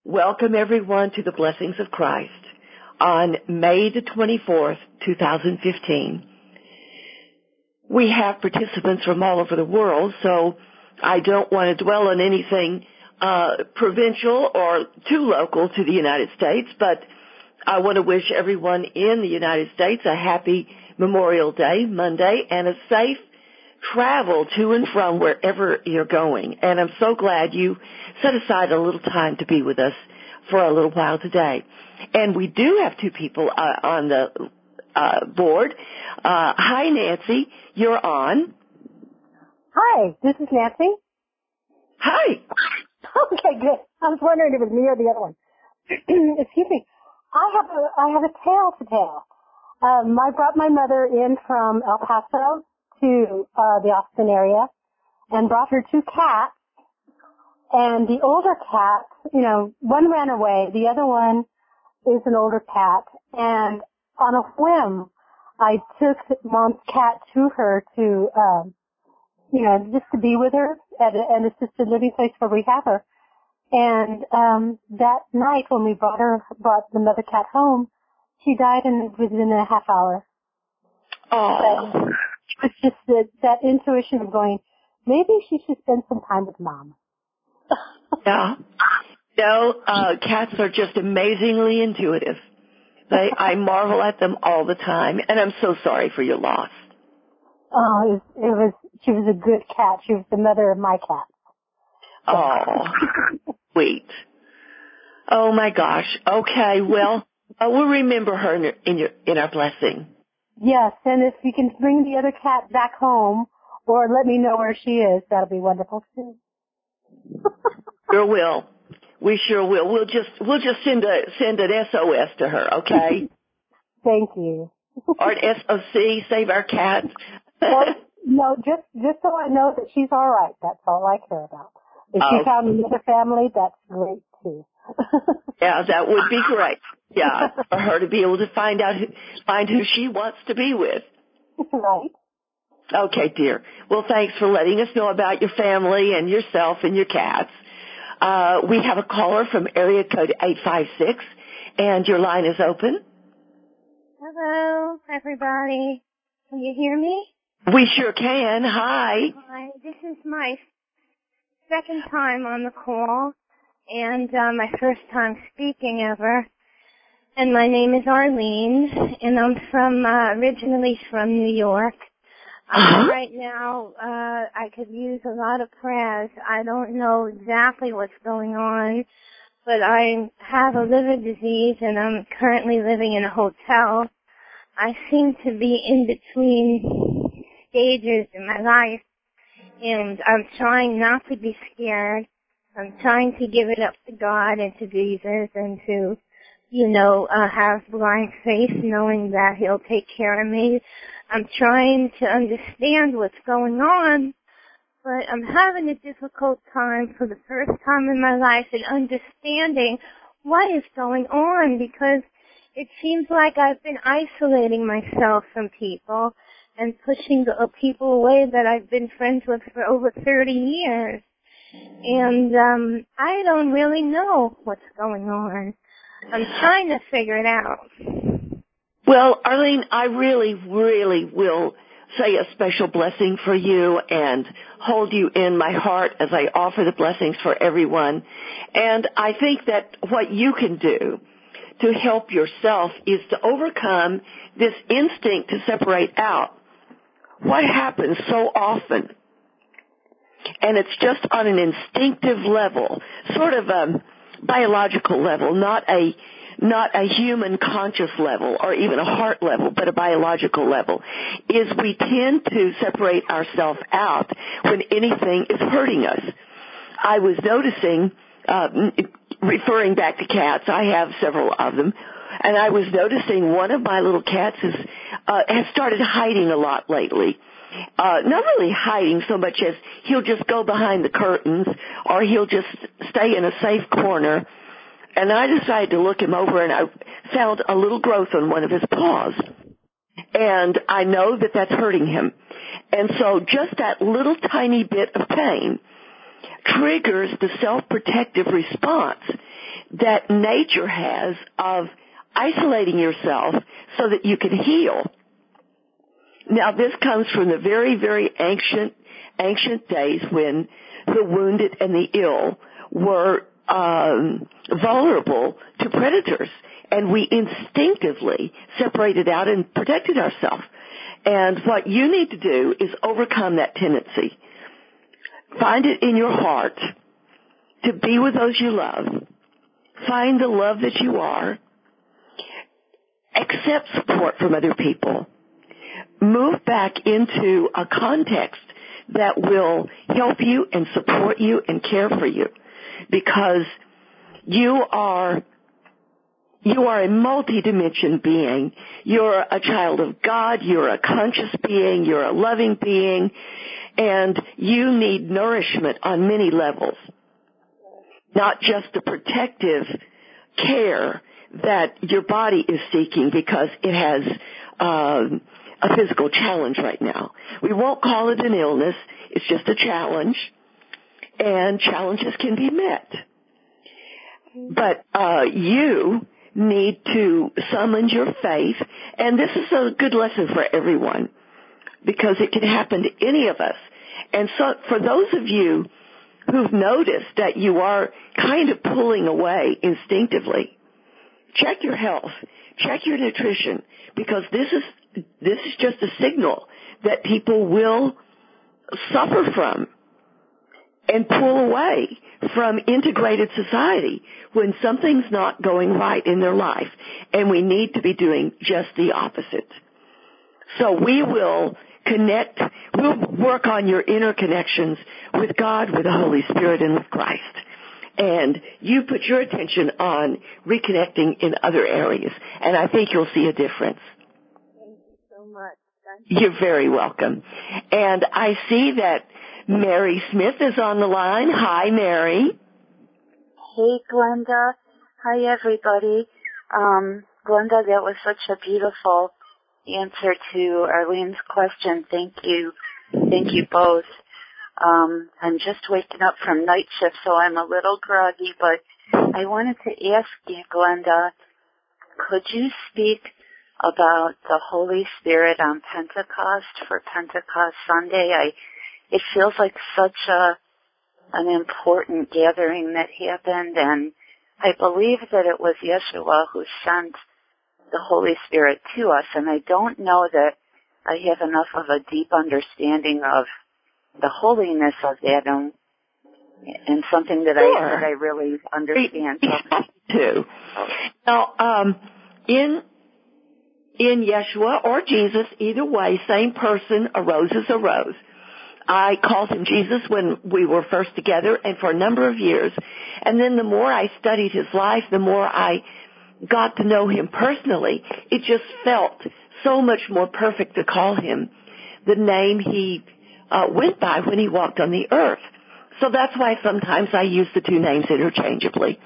Welcome everyone to the Blessings of Christ on May the 24th, 2015. We have participants from all over the world, so I don't want to dwell on anything provincial or too local to the United States, but I want to wish everyone in the United States a happy Memorial Day, Monday, and a safe travel to and from wherever you're going. And I'm so glad you set aside a little time to be with us for a little while today. And we do have two people on the board. Hi, Nancy. You're on. Hi, this is Nancy. Hi. Okay, good. I was wondering if it was me or the other one. Excuse me. I have a tale to tell. I brought my mother in from El Paso to the Austin area and brought her two cats. And the older cat, one ran away. The other one is an older cat. And on a whim, I took Mom's cat to her to, just to be with her at an assisted living place where we have her. And that night when we brought the mother cat home, she died within a half hour. Oh. So it was just that intuition of going, maybe she should spend some time with Mom. Yeah. No, cats are just amazingly intuitive. I marvel at them all the time, and I'm so sorry for your loss. Oh, she was a good cat. She was the mother of my cat. Oh, sweet. Oh my gosh. Okay, well, we'll remember her in our blessing. Yes, and if you can bring the other cat back home or let me know where she is, that'll be wonderful too. Sure will. We sure will. We'll just send an SOS to her, okay? Thank you. Or an SOC, save our cat. Well, no, just so I know that she's all right. That's all I care about. If she found another family, that's great too. Yeah, that would be great. Yeah, for her to be able to find who she wants to be with. Right. Okay, dear. Well, thanks for letting us know about your family and yourself and your cats. We have a caller from area code 856, and your line is open. Hello, everybody. Can you hear me? We sure can. Hi. Hi. This is my second time on the call, and my first time speaking ever. And my name is Arlene, and I'm originally from New York. Right now, I could use a lot of prayers. I don't know exactly what's going on, but I have a liver disease, and I'm currently living in a hotel. I seem to be in between stages in my life, and I'm trying not to be scared. I'm trying to give it up to God and to Jesus and to, have blind faith knowing that He'll take care of me. I'm trying to understand what's going on, but I'm having a difficult time for the first time in my life in understanding what is going on, because it seems like I've been isolating myself from people and pushing the people away that I've been friends with for over 30 years. And I don't really know what's going on. I'm trying to figure it out. Well, Arlene, I really, really will say a special blessing for you and hold you in my heart as I offer the blessings for everyone. And I think that what you can do to help yourself is to overcome this instinct to separate out what happens so often. And it's just on an instinctive level, sort of a biological level, not a human conscious level or even a heart level, but a biological level, is we tend to separate ourselves out when anything is hurting us. I was noticing, referring back to cats, I have several of them, and I was noticing one of my little cats has started hiding a lot lately. Not really hiding so much as he'll just go behind the curtains or he'll just stay in a safe corner. And I decided to look him over, and I found a little growth on one of his paws. And I know that that's hurting him. And so just that little tiny bit of pain triggers the self-protective response that nature has of isolating yourself so that you can heal. Now, this comes from the very, very ancient days when the wounded and the ill were vulnerable to predators, and we instinctively separated out and protected ourselves. And what you need to do is overcome that tendency. Find it in your heart to be with those you love. Find the love that you are. Accept support from other people. Move back into a context that will help you and support you and care for you, because you are a multi-dimension being. You're a child of God. You're a conscious being. You're a loving being. And you need nourishment on many levels, not just the protective care that your body is seeking because it has a physical challenge right now. We won't call it an illness. It's just a challenge, and challenges can be met. But you need to summon your faith, and this is a good lesson for everyone because it can happen to any of us. And so for those of you who've noticed that you are kind of pulling away instinctively, check your health, check your nutrition, because this is just a signal that people will suffer from and pull away from integrated society when something's not going right in their life, and we need to be doing just the opposite. So we will connect, we'll work on your inner connections with God, with the Holy Spirit, and with Christ. And you put your attention on reconnecting in other areas, and I think you'll see a difference. Thank you so much. You're very welcome. And I see that Mary Smith is on the line. Hi, Mary. Hey, Glenda. Hi, everybody. Glenda, that was such a beautiful answer to Arlene's question. Thank you. Thank you both. I'm just waking up from night shift, so I'm a little groggy, but I wanted to ask you, Glenda, could you speak about the Holy Spirit on Pentecost for Pentecost Sunday? It feels like such an important gathering that happened, and I believe that it was Yeshua who sent the Holy Spirit to us, and I don't know that I have enough of a deep understanding of the holiness of that and something that Sure. I really understand. Too. Now, in Yeshua or Jesus, either way, same person, arose as a rose. I called him Jesus when we were first together and for a number of years. And then the more I studied his life, the more I got to know him personally, it just felt so much more perfect to call him the name he went by when he walked on the earth. So that's why sometimes I use the two names interchangeably.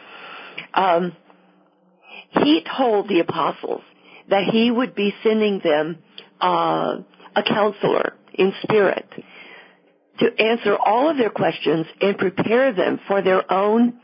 He told the apostles that he would be sending them a counselor in spirit to answer all of their questions and prepare them for their own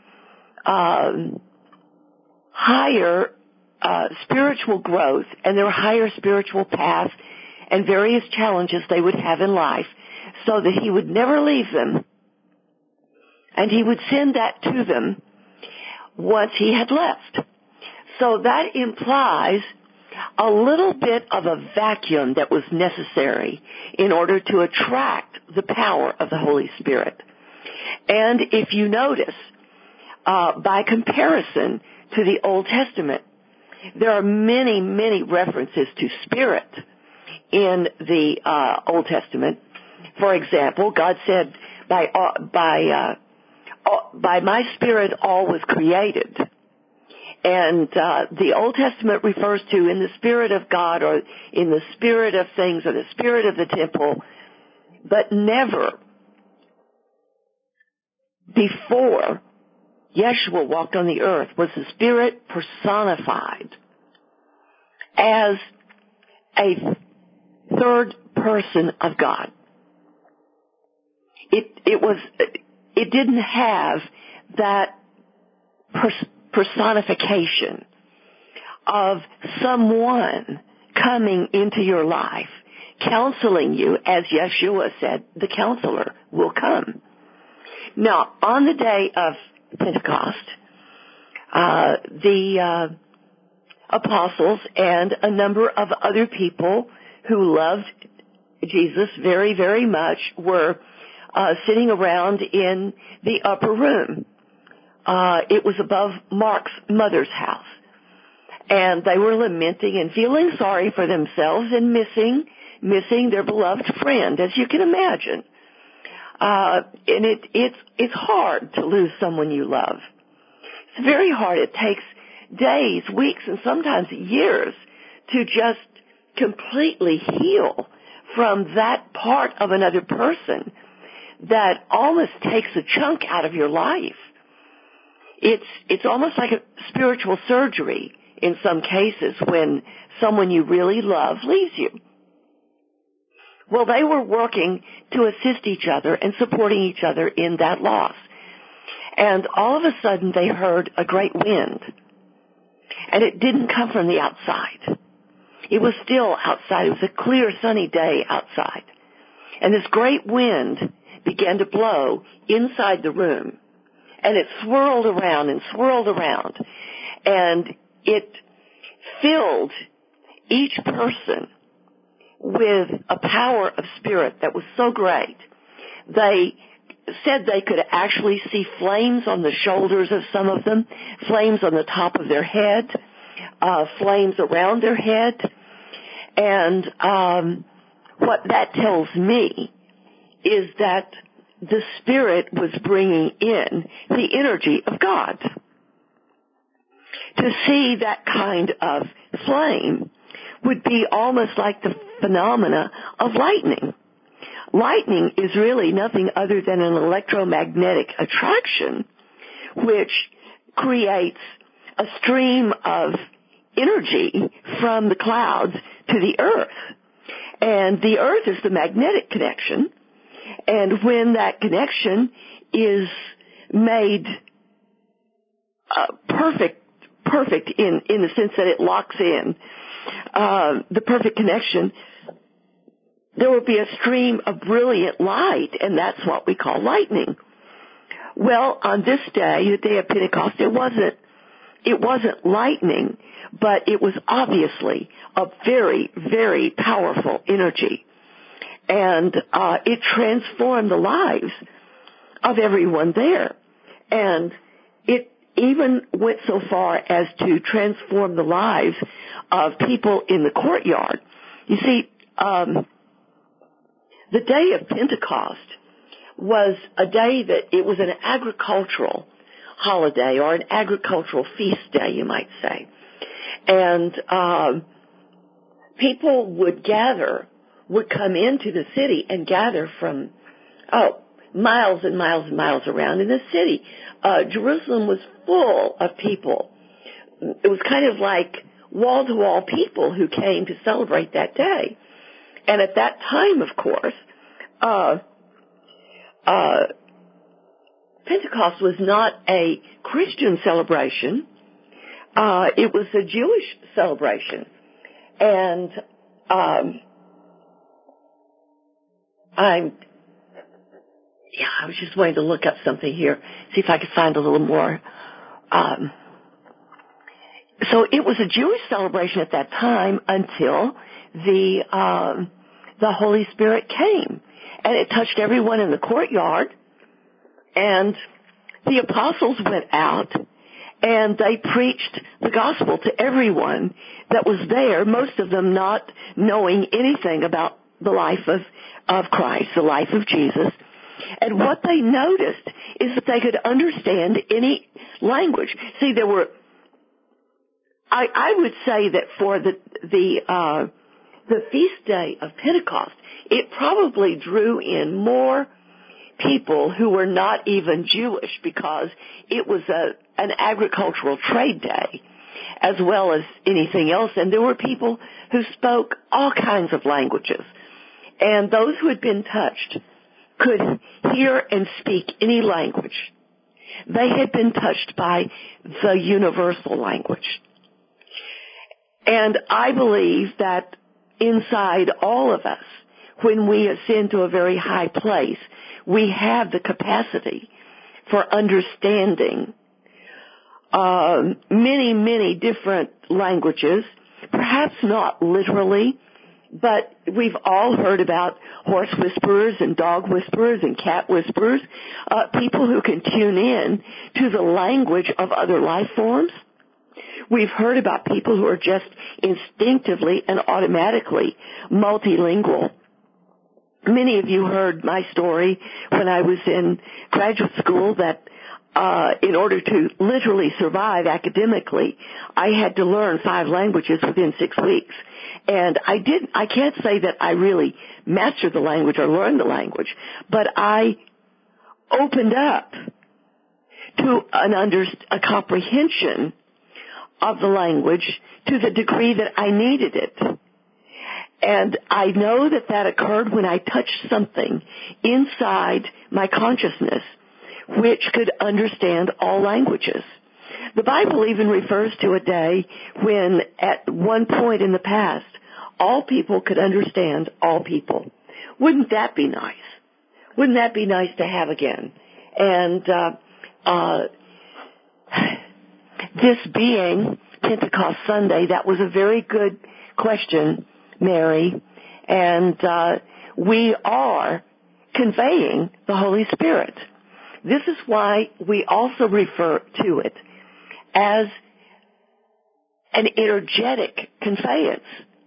higher spiritual growth and their higher spiritual path and various challenges they would have in life, so that he would never leave them, and he would send that to them once he had left. So that implies a little bit of a vacuum that was necessary in order to attract the power of the Holy Spirit. And if you notice, by comparison to the Old Testament, there are many, many references to spirit in the Old Testament. For example, God said, by my spirit all was created. And the Old Testament refers to in the spirit of God or in the spirit of things or the spirit of the temple, but never before Yeshua walked on the earth was the Spirit personified as a third person of God. It didn't have that personification of someone coming into your life, counseling you, as Yeshua said, the counselor will come. Now, on the day of Pentecost, the apostles and a number of other people who loved Jesus very, very much were sitting around in the upper room. It was above Mark's mother's house. And they were lamenting and feeling sorry for themselves and missing their beloved friend, as you can imagine. And it's hard to lose someone you love. It's very hard. It takes days, weeks, and sometimes years to just completely heal from that part of another person that almost takes a chunk out of your life. It's almost like a spiritual surgery in some cases when someone you really love leaves you. Well, they were working to assist each other and supporting each other in that loss. And all of a sudden they heard a great wind. And it didn't come from the outside. It was still outside. It was a clear, sunny day outside. And this great wind began to blow inside the room. And it swirled around and swirled around. And it filled each person with a power of spirit that was so great. They said they could actually see flames on the shoulders of some of them, flames on the top of their head, flames around their head. And what that tells me is that the Spirit was bringing in the energy of God. To see that kind of flame would be almost like the phenomena of lightning. Lightning is really nothing other than an electromagnetic attraction which creates a stream of energy from the clouds to the earth. And the earth is the magnetic connection. And when that connection is made perfect in the sense that it locks in the perfect connection, there will be a stream of brilliant light, and that's what we call lightning. Well, on this day, the day of Pentecost, it wasn't lightning, but it was obviously a very, very powerful energy. And it transformed the lives of everyone there. And it even went so far as to transform the lives of people in the courtyard. You see, the day of Pentecost was a day that it was an agricultural holiday or an agricultural feast day, you might say. And people would come into the city and gather from, miles and miles and miles around in the city. Jerusalem was full of people. It was kind of like wall-to-wall people who came to celebrate that day. And at that time, of course, Pentecost was not a Christian celebration. It was a Jewish celebration. And I was just wanting to look up something here, see if I could find a little more. So it was a Jewish celebration at that time until the Holy Spirit came, and it touched everyone in the courtyard. And the apostles went out, and they preached the gospel to everyone that was there, most of them not knowing anything about the life of Christ, the life of Jesus. And what they noticed is that they could understand any language. See, there were, I would say that for the feast day of Pentecost, it probably drew in more people who were not even Jewish, because it was an agricultural trade day as well as anything else. And there were people who spoke all kinds of languages. And those who had been touched could hear and speak any language. They had been touched by the universal language. And I believe that inside all of us, when we ascend to a very high place, we have the capacity for understanding many, many different languages, perhaps not literally, but we've all heard about horse whisperers and dog whisperers and cat whisperers, people who can tune in to the language of other life forms. We've heard about people who are just instinctively and automatically multilingual. Many of you heard my story when I was in graduate school that in order to literally survive academically, I had to learn 5 languages within 6 weeks. And I can't say that I really mastered the language or learned the language, but I opened up to a comprehension of the language to the degree that I needed it. And I know that that occurred when I touched something inside my consciousness which could understand all languages. The Bible even refers to a day when at one point in the past, all people could understand all people. Wouldn't that be nice? Wouldn't that be nice to have again? And this being Pentecost Sunday, that was a very good question, Mary, and we are conveying the Holy Spirit. This is why we also refer to it as an energetic conveyance.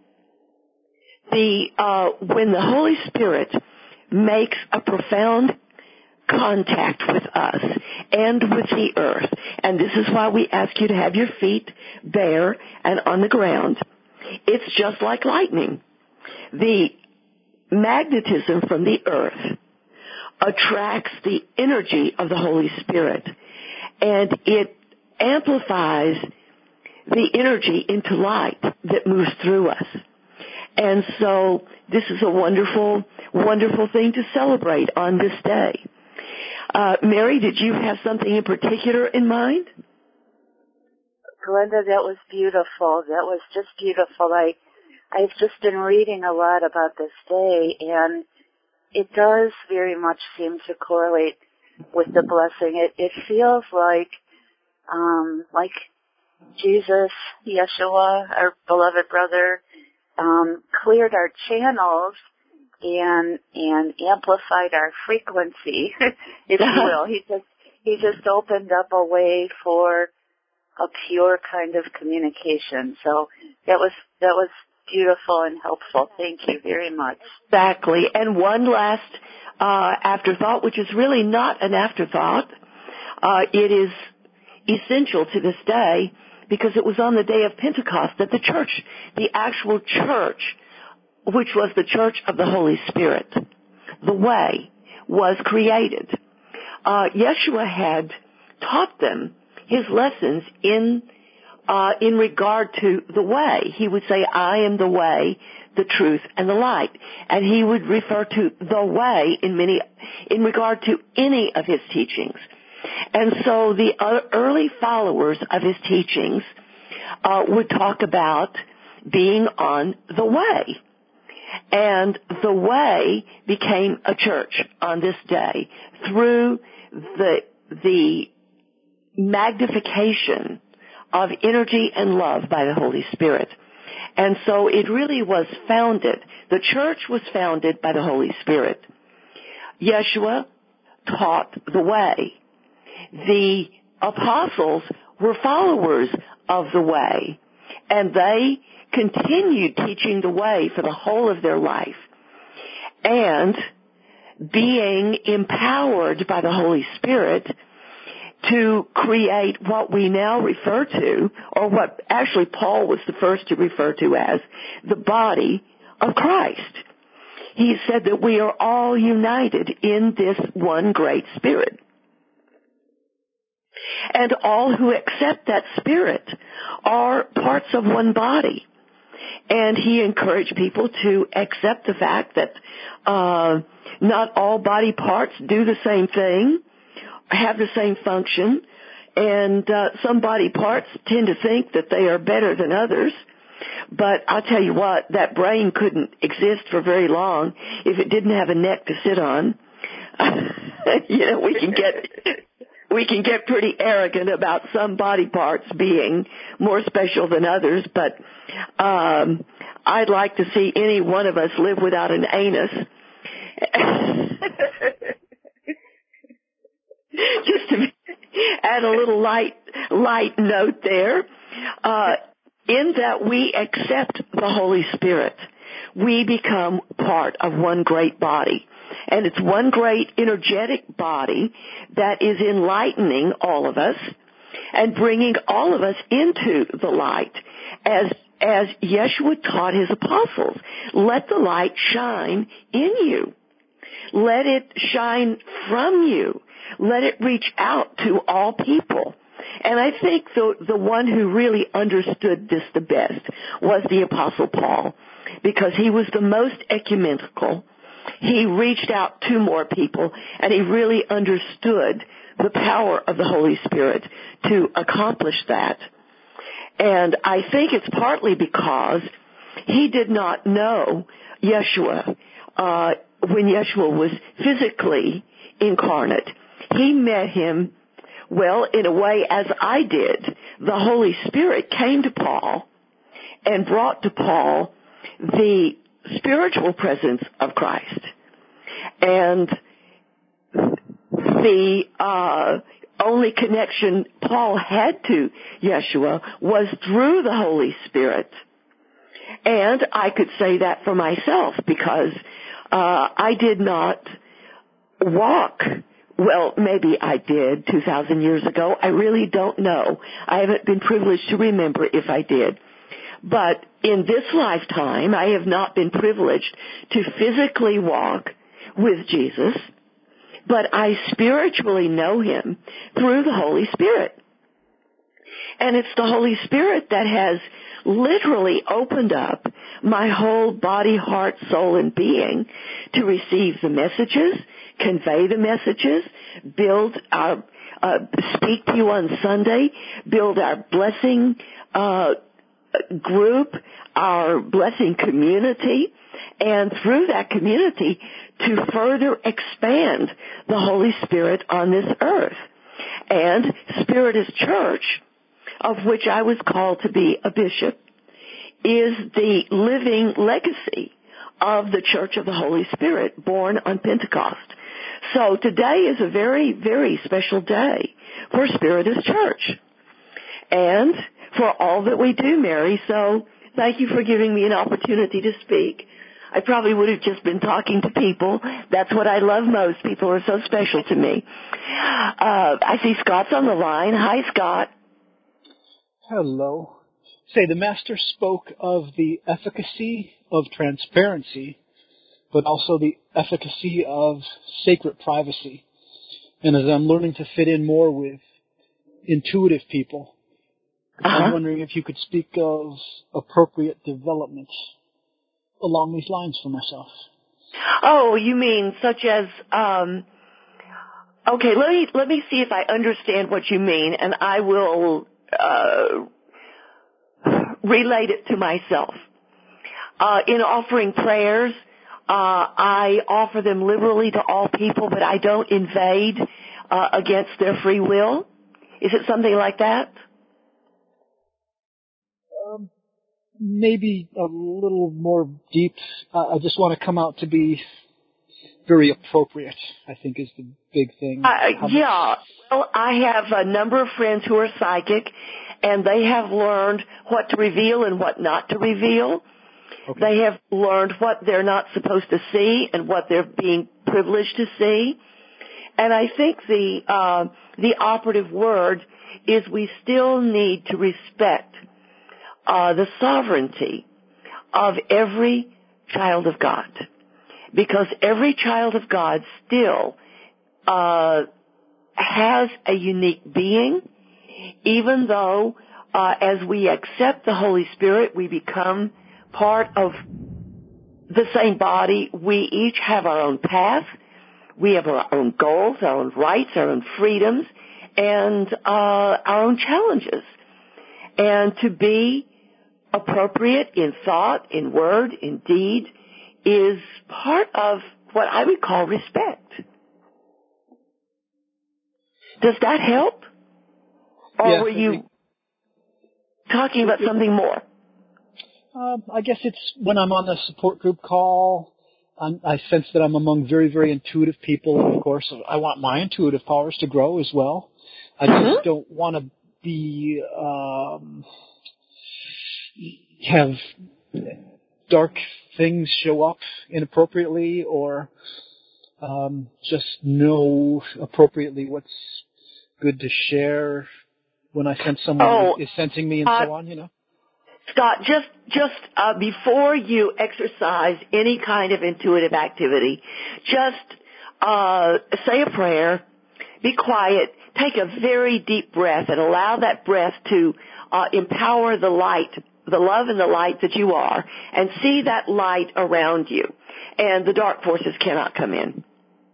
When the Holy Spirit makes a profound contact with us and with the earth, and this is why we ask you to have your feet bare and on the ground, it's just like lightning. The magnetism from the earth attracts the energy of the Holy Spirit, and it amplifies the energy into light that moves through us. And so this is a wonderful, wonderful thing to celebrate on this day. Mary, did you have something in particular in mind? Glenda, that was beautiful. That was just beautiful. I've just been reading a lot about this day, and it does very much seem to correlate with the blessing. It feels like Jesus, Yeshua, our beloved brother, cleared our channels and amplified our frequency, if you will. He just opened up a way for a pure kind of communication. So that was beautiful and helpful. Thank you very much. Exactly. And one last afterthought, which is really not an afterthought. It is essential to this day because it was on the day of Pentecost that the church, the actual church, which was the church of the Holy Spirit, the way, was created. Yeshua had taught them his lessons in regard to the way. He would say, I am the way, the truth, and the light. And he would refer to the way in regard to any of his teachings. And so the early followers of his teachings would talk about being on the way. And the way became a church on this day through the magnification of energy and love by the Holy Spirit. And so it really was founded, the church was founded by the Holy Spirit. Yeshua taught the way. The apostles were followers of the way, and they continued teaching the way for the whole of their life. And being empowered by the Holy Spirit to create what we now refer to, or what actually Paul was the first to refer to as, the body of Christ. He said that we are all united in this one great Spirit. And all who accept that Spirit are parts of one body. And he encouraged people to accept the fact that not all body parts do the same thing, have the same function, and some body parts tend to think that they are better than others. But I'll tell you what, that brain couldn't exist for very long if it didn't have a neck to sit on. We can get pretty arrogant about some body parts being more special than others, but I'd like to see any one of us live without an anus. Just to add a little light note there, in that we accept the Holy Spirit, we become part of one great body. And it's one great energetic body that is enlightening all of us and bringing all of us into the light as Yeshua taught his apostles. Let the light shine in you. Let it shine from you. Let it reach out to all people. And I think the one who really understood this the best was the Apostle Paul, because he was the most ecumenical. He reached out to more people, and he really understood the power of the Holy Spirit to accomplish that. And I think it's partly because he did not know Yeshua when Yeshua was physically incarnate. He met him, well, in a way as I did. The Holy Spirit came to Paul and brought to Paul the spiritual presence of Christ. And the only connection Paul had to Yeshua was through the Holy Spirit. And I could say that for myself because I did not walk. Well, maybe I did 2,000 years ago. I really don't know. I haven't been privileged to remember if I did. But in this lifetime, I have not been privileged to physically walk with Jesus, but I spiritually know him through the Holy Spirit. And it's the Holy Spirit that has literally opened up my whole body, heart, soul, and being to receive the messages, convey the messages, build our, speak to you on Sunday, build our blessing group, our blessing community, and through that community to further expand the Holy Spirit on this earth. And Spiritist Church, of which I was called to be a bishop, is the living legacy of the Church of the Holy Spirit born on Pentecost. So today is a very, very special day for Spiritist Church and for all that we do, Mary. So thank you for giving me an opportunity to speak. I probably would have just been talking to people. That's what I love most. People are so special to me. I see Scott's on the line. Hi, Scott. Hello. Say, the Master spoke of the efficacy of transparency, but also the efficacy of sacred privacy. And as I'm learning to fit in more with intuitive people, I'm wondering if you could speak of appropriate developments along these lines for myself. Oh, you mean such as, okay, let me see if I understand what you mean, and I will relate it to myself. In offering prayers, I offer them liberally to all people, but I don't invade against their free will. Is it something like that? Maybe a little more deep. I just want to come out to be very appropriate, I think, is the big thing. Yeah. Well, I have a number of friends who are psychic, and they have learned what to reveal and what not to reveal. Okay. They have learned what they're not supposed to see and what they're being privileged to see. And I think the operative word is we still need to respect the sovereignty of every child of God, because every child of God still has a unique being, even though as we accept the Holy Spirit, we become part of the same body. We each have our own path. We have our own goals, our own rights, our own freedoms, and our own challenges. And to be appropriate in thought, in word, in deed is part of what I would call respect. Does that help? Or yes, were you talking about something more? I guess it's when I'm on the support group call, I sense that I'm among very, very intuitive people. And, of course, I want my intuitive powers to grow as well. I just don't want to be have dark things show up inappropriately or just know appropriately what's good to share when I sense someone is sensing me and so on, you know. Scott, just before you exercise any kind of intuitive activity, just say a prayer, be quiet, take a very deep breath, and allow that breath to empower the light, the love and the light that you are, and see that light around you. And the dark forces cannot come in.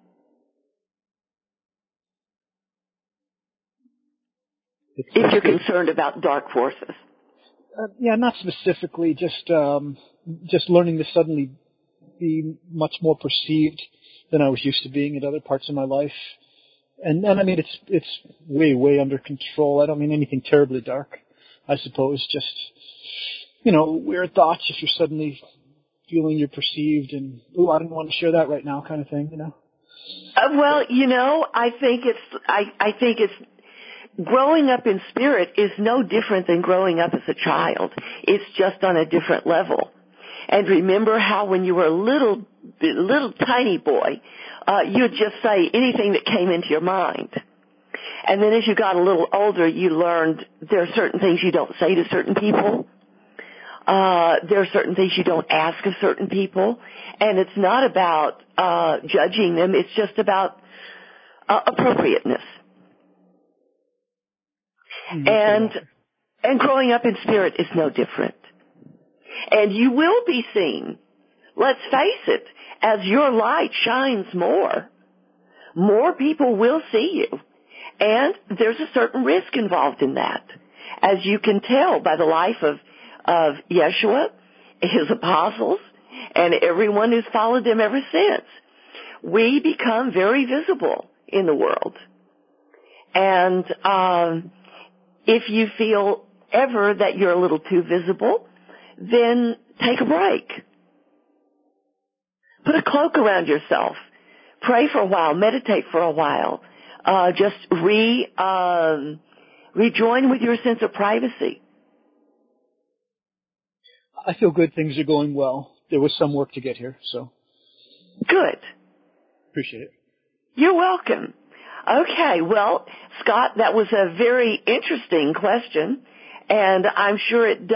If you're concerned about dark forces. Yeah, not specifically, just learning to suddenly be much more perceived than I was used to being in other parts of my life. And I mean, it's way, way under control. I don't mean anything terribly dark, I suppose. Just, you know, weird thoughts if you're suddenly feeling you're perceived and, ooh, I don't want to share that right now kind of thing, you know? Well, you know, I think it's growing up in spirit is no different than growing up as a child. It's just on a different level. And remember how when you were a little tiny boy, you'd just say anything that came into your mind. And then as you got a little older, you learned there are certain things you don't say to certain people. There are certain things you don't ask of certain people. And it's not about judging them. It's just about appropriateness. And growing up in spirit is no different. And you will be seen. Let's face it, as your light shines more people will see you. And there's a certain risk involved in that. As you can tell by the life of Yeshua, his apostles, and everyone who's followed them ever since. We become very visible in the world. And if you feel ever that you're a little too visible, then take a break. Put a cloak around yourself. Pray for a while. Meditate for a while. Just rejoin with your sense of privacy. I feel good. Things are going well. There was some work to get here, so. Good. Appreciate it. You're welcome. Okay, well, Scott, that was a very interesting question, and I'm sure it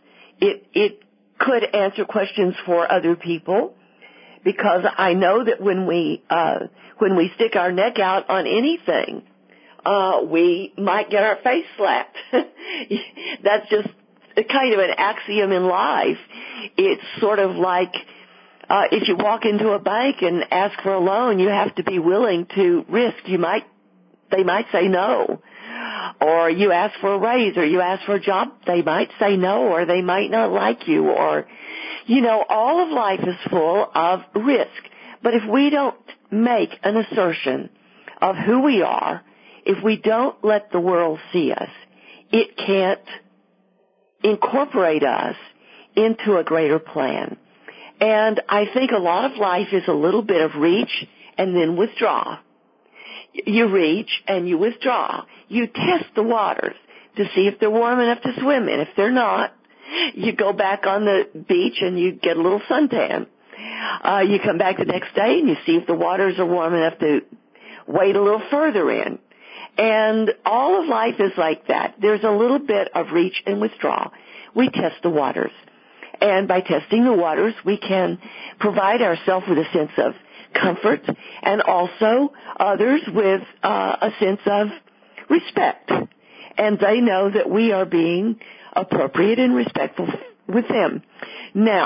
could answer questions for other people, because I know that when we stick our neck out on anything, we might get our face slapped. That's just kind of an axiom in life. It's sort of like if you walk into a bank and ask for a loan, you have to be willing to risk. They might say no. Or you ask for a raise, or you ask for a job, they might say no, or they might not like you, or, you know, all of life is full of risk. But if we don't make an assertion of who we are, if we don't let the world see us, it can't incorporate us into a greater plan. And I think a lot of life is a little bit of reach and then withdraw. You reach and you withdraw. You test the waters to see if they're warm enough to swim in. If they're not, you go back on the beach and you get a little suntan. You come back the next day and you see if the waters are warm enough to wade a little further in. And all of life is like that. There's a little bit of reach and withdraw. We test the waters. And by testing the waters, we can provide ourselves with a sense of comfort and also others with a sense of respect. And they know that we are being appropriate and respectful with them. Now,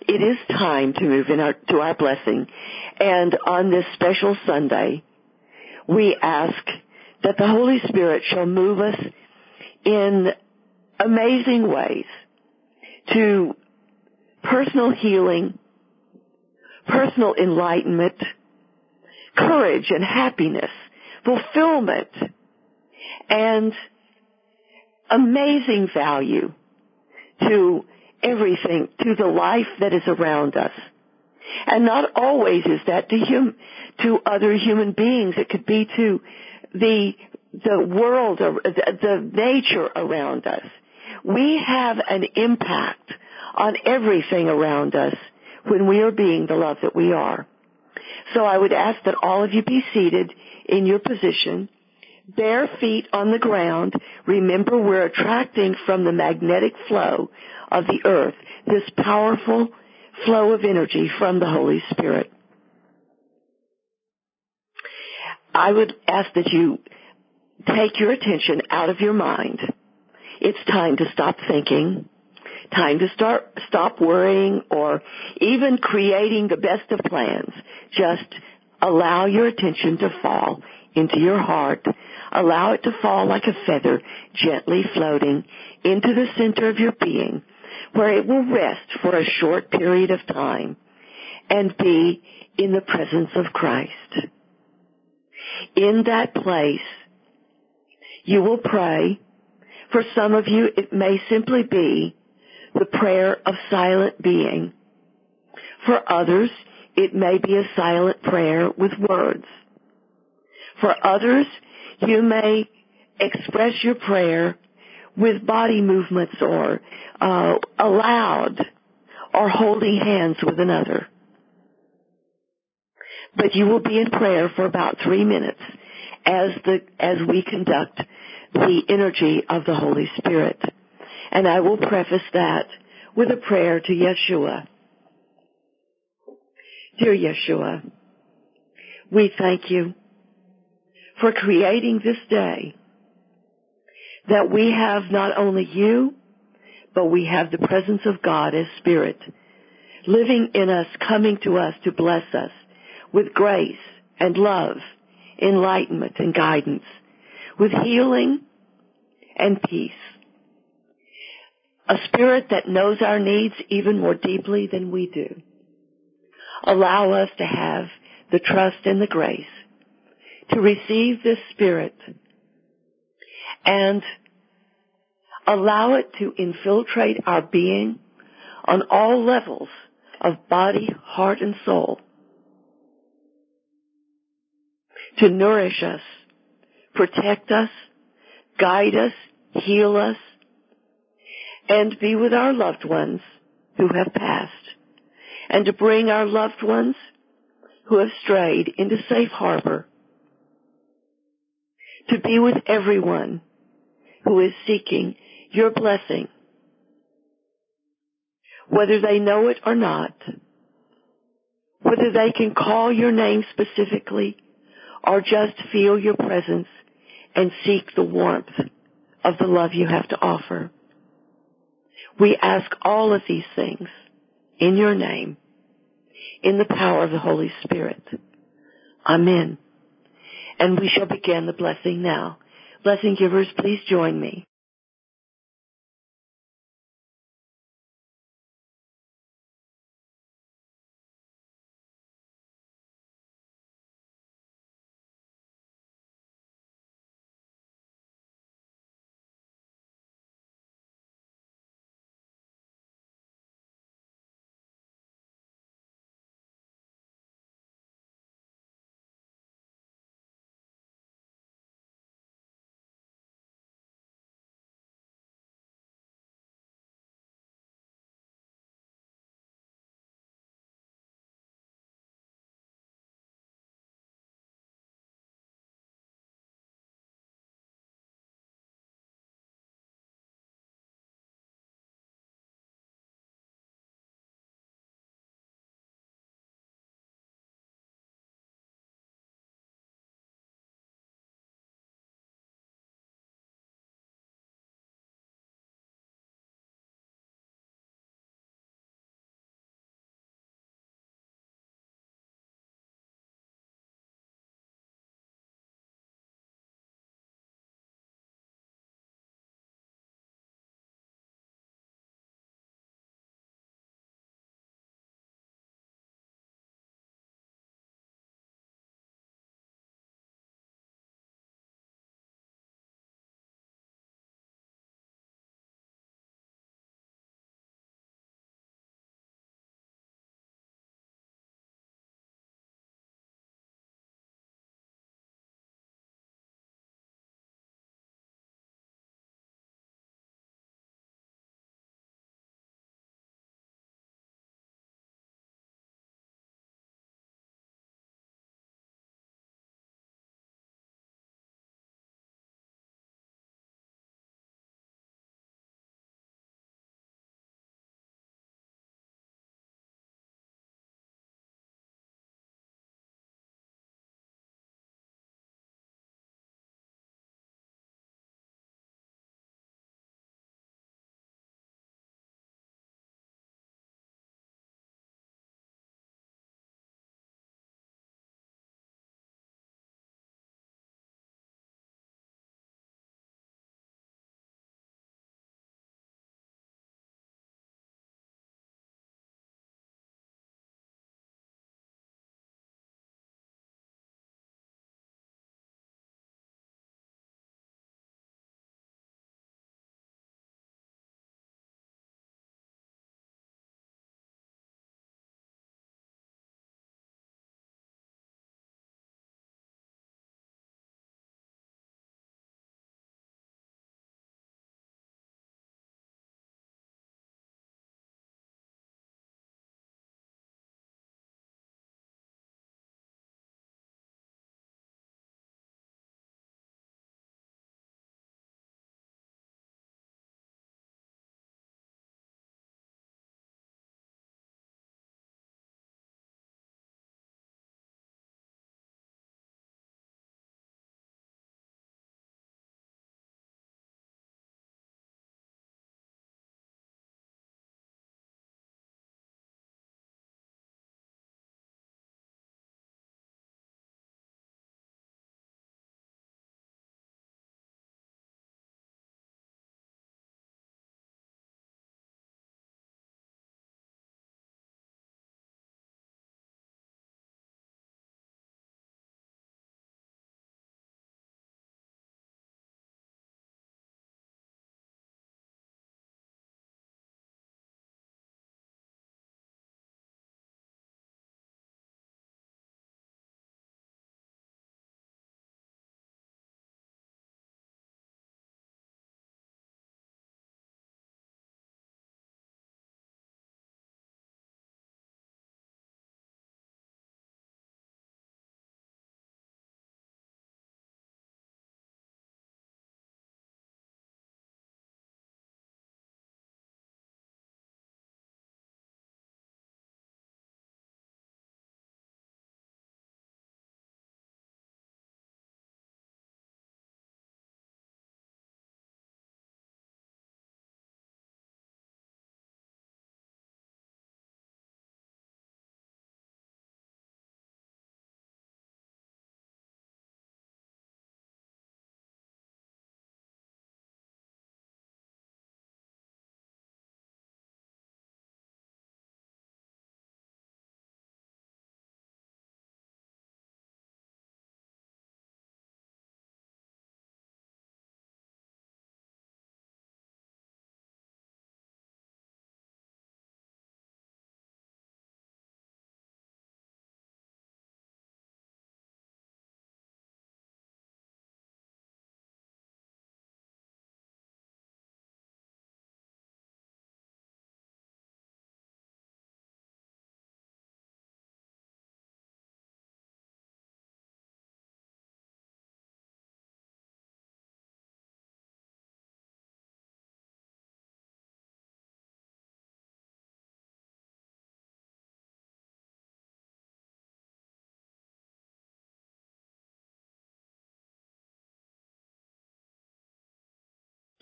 it is time to move to our blessing. And on this special Sunday, we ask that the Holy Spirit shall move us in amazing ways to personal healing, personal enlightenment, courage and happiness, fulfillment, and amazing value to everything, to the life that is around us. And not always is that to other human beings. It could be to the world, the nature around us. We have an impact on everything around us when we are being the love that we are. So I would ask that all of you be seated in your position, bare feet on the ground. Remember, we're attracting from the magnetic flow of the earth this powerful flow of energy from the Holy Spirit. I would ask that you take your attention out of your mind. It's time to stop thinking, time to stop worrying or even creating the best of plans. Just allow your attention to fall into your heart. Allow it to fall like a feather, gently floating into the center of your being, where it will rest for a short period of time and be in the presence of Christ. In that place, you will pray. For some of you, it may simply be the prayer of silent being. For others, it may be a silent prayer with words. For others, you may express your prayer with body movements or aloud or holding hands with another. But you will be in prayer for about 3 minutes as we conduct the energy of the Holy Spirit. And I will preface that with a prayer to Yeshua. Dear Yeshua, we thank you for creating this day, that we have not only you, but we have the presence of God as Spirit, living in us, coming to us to bless us with grace and love, enlightenment and guidance, with healing and peace. A Spirit that knows our needs even more deeply than we do. Allow us to have the trust and the grace to receive this Spirit and allow it to infiltrate our being on all levels of body, heart, and soul, to nourish us, protect us, guide us, heal us, and be with our loved ones who have passed, and to bring our loved ones who have strayed into safe harbor, to be with everyone who is seeking your blessing, whether they know it or not, whether they can call your name specifically or just feel your presence and seek the warmth of the love you have to offer. We ask all of these things in your name, in the power of the Holy Spirit. Amen. And we shall begin the blessing now. Blessing givers, please join me.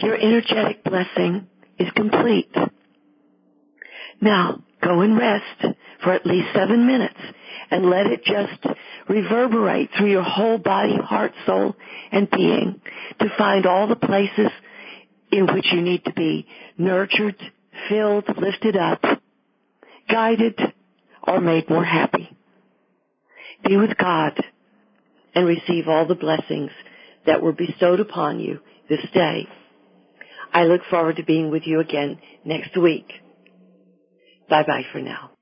Your energetic blessing is complete. Now, go and rest for at least 7 minutes and let it just reverberate through your whole body, heart, soul, and being to find all the places in which you need to be nurtured, filled, lifted up, guided, or made more happy. Be with God and receive all the blessings that were bestowed upon you this day. I look forward to being with you again next week. Bye-bye for now.